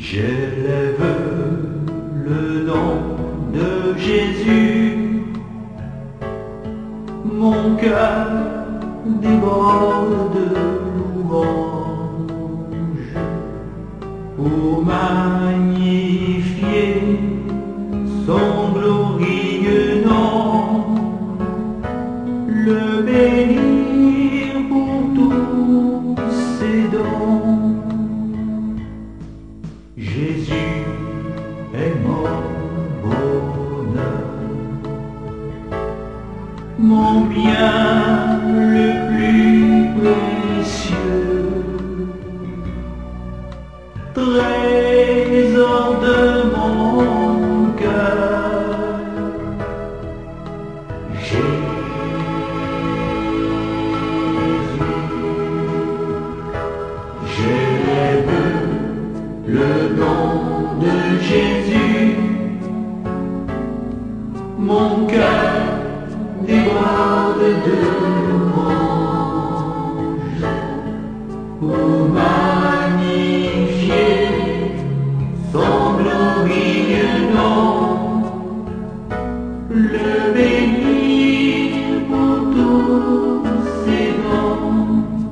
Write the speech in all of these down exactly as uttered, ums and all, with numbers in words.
J'élève le nom de Jésus, mon cœur déborde de louanges pour magnifier son glorieux nom, le bénir pour tous ses dons. Jésus est mon bonheur, mon bien le plus précieux, trésor de mon cœur. Jésus, j'élève le nom de Jésus, mon cœur déborde de louanges pour magnifier son glorieux nom, le bénir pour tous ses dons.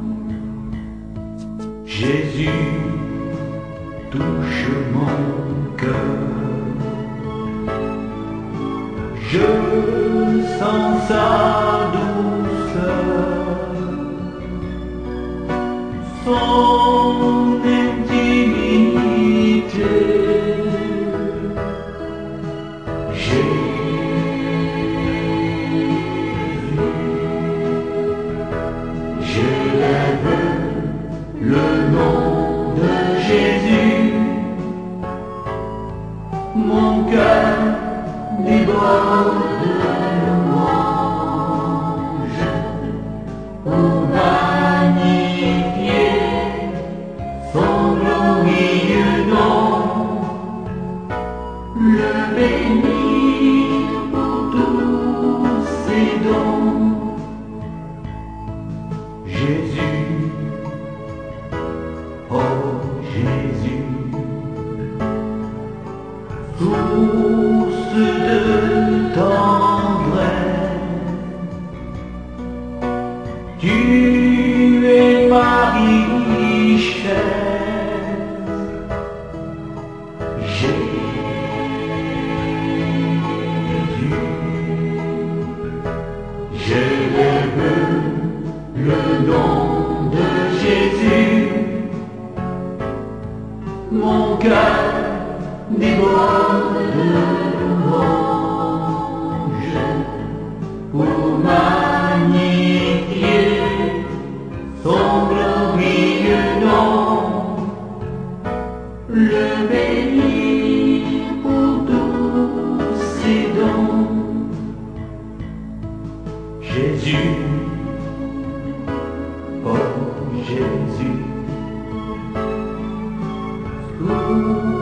Jésus touche mon cœur, je sens sa douceur, son intimité. Jésus, j'élève le nom de Jésus, mon cœur déborde de louanges pour magnifier son glorieux nom, le bénir pour tous ses dons. Jésus, oh Jésus, source de tendresse, tu es ma richesse. Jésus, j'élève le nom de Jésus, mon cœur déborde de louanges pour magnifier son glorieux nom, le bénir pour tous ses dons. Jésus, oh Jésus,